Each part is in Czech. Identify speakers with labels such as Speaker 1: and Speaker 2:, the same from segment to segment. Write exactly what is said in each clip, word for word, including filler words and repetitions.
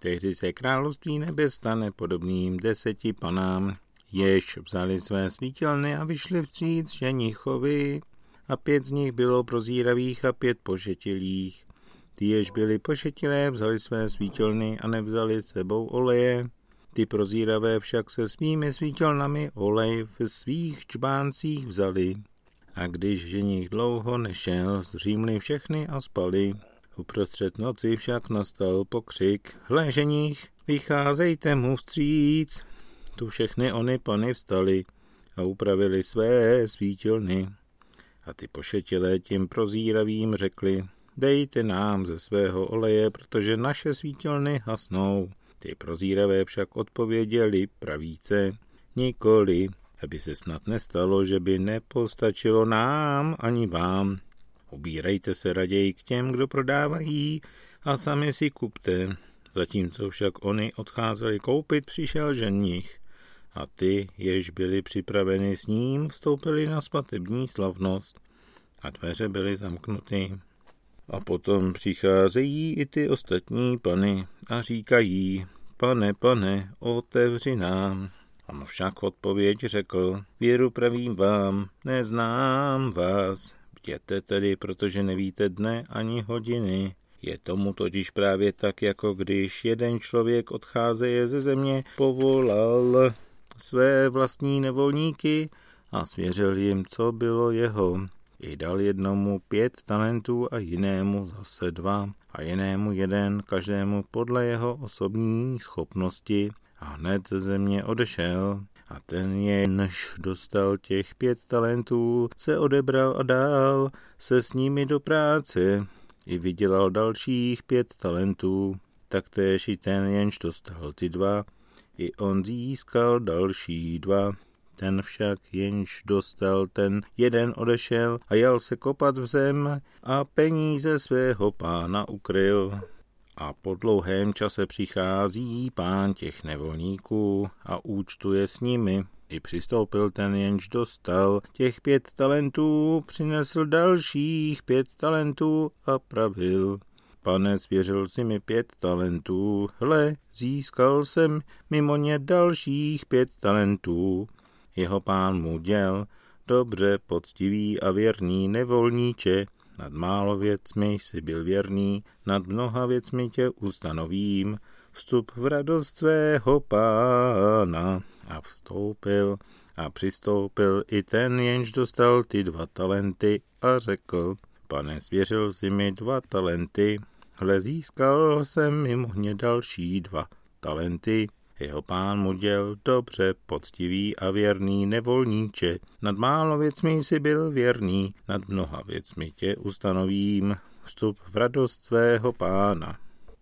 Speaker 1: Tehdy se království nebes stane podobným deseti panám, jež vzali své svítilny a vyšli vstříc ženichovi. A pět z nich bylo prozíravých a pět pošetilých. Ty, jež byli pošetilé, vzali své svítilny a nevzali s sebou oleje. Ty prozíravé však se svými svítilnami olej v svých čbáncích vzali. A když ženich dlouho nešel, zřímli všechny a spali. Uprostřed noci však nastal pokřik: Hle, ženich, vycházejte mu vstříc. Tu všechny ony pany vstaly a upravili své svítilny. A ty pošetilé tím prozíravým řekli: Dejte nám ze svého oleje, protože naše svítilny hasnou. Ty prozíravé však odpověděli pravíce: Nikoli, aby se snad nestalo, že by nepostačilo nám ani vám. Ubírejte se raději k těm, kdo prodávají, a sami si kupte. Zatímco však oni odcházeli koupit, přišel ženich. A ty, jež byli připraveni s ním, vstoupili na svatební slavnost a dveře byly zamknuty. A potom přicházejí i ty ostatní pany a říkají: Pane, pane, otevři nám. On však odpověď řekl: Věru pravím vám, neznám vás. Bděte tedy, protože nevíte dne ani hodiny. Je tomu totiž právě tak, jako když jeden člověk odcházeje ze země, povolal své vlastní nevolníky a svěřil jim, co bylo jeho. I dal jednomu pět talentů a jinému zase dva a jinému jeden, každému podle jeho osobní schopnosti, a hned ze země odešel. A ten, jenž dostal těch pět talentů, se odebral a dál se s nimi do práce. I vydělal dalších pět talentů. Taktéž i ten, jenž dostal ty dva, i on získal další dva. Ten však, jenž dostal ten jeden, odešel a jel se kopat v zem a peníze svého pána ukryl. A po dlouhém čase přichází pán těch nevolníků a účtuje s nimi. I přistoupil ten, jenž dostal těch pět talentů, přinesl dalších pět talentů a pravil: Pane, svěřil si mi pět talentů, hle, získal jsem mimo ně dalších pět talentů. Jeho pán mu děl: Dobře, poctivý a věrný nevolníče, nad málo věcmi jsi byl věrný, nad mnoha věcmi tě ustanovím, vstup v radost svého pána. A vstoupil a přistoupil i ten, jenž dostal ty dva talenty, a řekl: Pane, svěřil si mi dva talenty, hle, získal jsem mimo ně další dva talenty. Jeho pán mu děl: Dobře, poctivý a věrný nevolníče, nad málo věcmi jsi byl věrný, nad mnoha věcmi tě ustanovím, vstup v radost svého pána.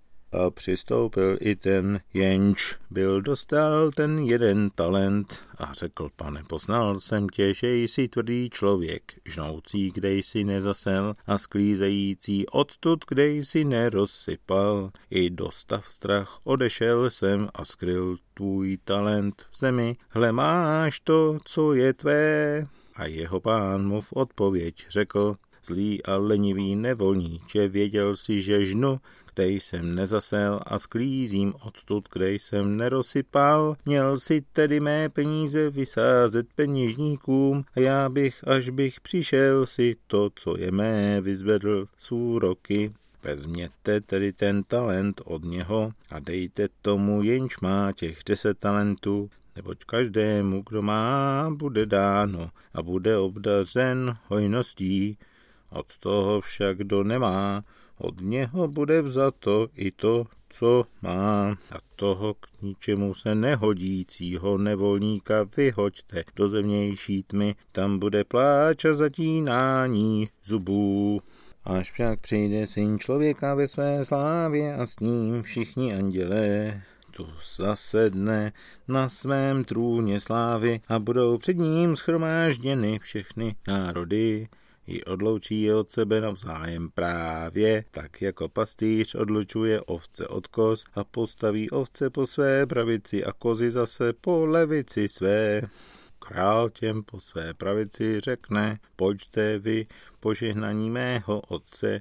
Speaker 1: A přistoupil i ten, jenž byl dostal ten jeden talent, a řekl: Pane, poznal jsem tě, že jsi tvrdý člověk, žnoucí, kde jsi nezasel, a sklízející odtud, kde jsi nerozsypal. I dostav strach, odešel jsem a skryl tvůj talent v zemi. Hle, máš to, co je tvé. A jeho pán mu v odpověď řekl: Zlý a lenivý nevolníče, věděl si, že žnu, kde jsem nezasel, a sklízím odtud, kde jsem nerozsypal. Měl si tedy mé peníze vysázet peněžníkům, a já bych, až bych přišel, si to, co je mé, vyzvedl z úroky. Vezměte tedy ten talent od něho a dejte tomu, jenž má těch deset talentů, neboť každému, kdo má, bude dáno a bude obdařen hojností. Od toho však, kdo nemá, od něho bude vzato i to, co má. A toho k ničemu se nehodícího nevolníka vyhoďte do zevnější tmy, tam bude pláč a zatínání zubů. Až však přijde Syn člověka ve své slávě a s ním všichni andělé, tu zasedne na svém trůně slávy a budou před ním shromážděny všechny národy. I odloučí je od sebe navzájem právě, tak jako pastýř odlučuje ovce od koz a postaví ovce po své pravici a kozy zase po levici své. Král těm po své pravici řekne: Pojďte vy, požehnaní mého Otce,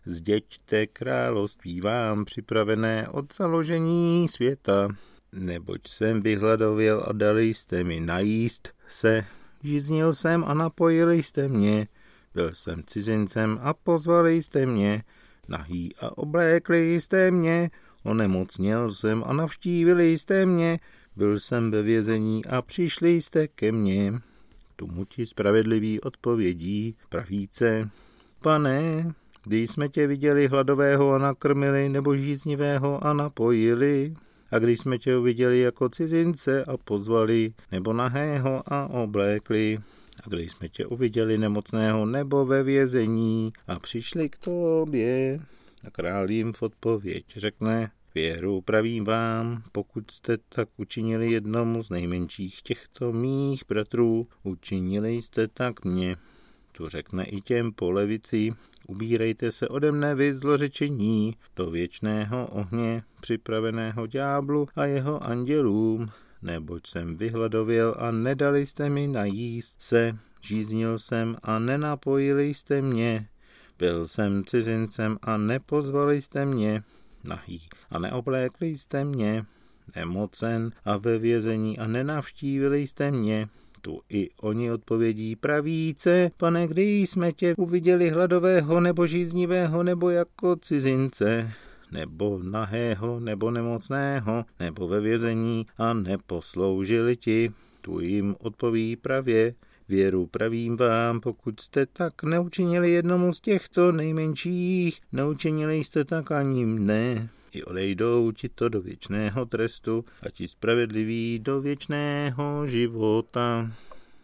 Speaker 1: zděďte království vám připravené od založení světa. Neboť jsem vyhladověl a dali jste mi najíst se, žíznil jsem a napojili jste mě, byl jsem cizincem a pozvali jste mě, nahý a oblékli jste mě, onemocněl jsem a navštívili jste mě, byl jsem ve vězení a přišli jste ke mně. Tomu ti spravedlivý odpovědí pravíce: Pane, když jsme tě viděli hladového a nakrmili, nebo žíznivého a napojili? A když jsme tě uviděli jako cizince a pozvali, nebo nahého a oblékli? A když jsme tě uviděli nemocného nebo ve vězení a přišli k tobě? A král jim v odpověď řekne: Věru pravím vám, pokud jste tak učinili jednomu z nejmenších těchto mých bratrů, učinili jste tak mě. Tu řekne i těm po levici: Ubírejte se ode mne, vy zlořečení, do věčného ohně, připraveného ďáblu a jeho andělům, neboť jsem vyhladověl a nedali jste mi najíst se, žíznil jsem a nenapojili jste mě, byl jsem cizincem a nepozvali jste mě, nahý a neoblékli jste mě, nemocen a ve vězení a nenavštívili jste mě. Tu i oni odpovědí pravíce: Pane, kdy jsme tě uviděli hladového nebo žíznivého nebo jako cizince, nebo nahého nebo nemocného nebo ve vězení a neposloužili ti? Tu jim odpoví pravě: Věru pravím vám, pokud jste tak neučinili jednomu z těchto nejmenších, neučinili jste tak ani mne. I odejdou ti to do věčného trestu a ti spravedliví do věčného života.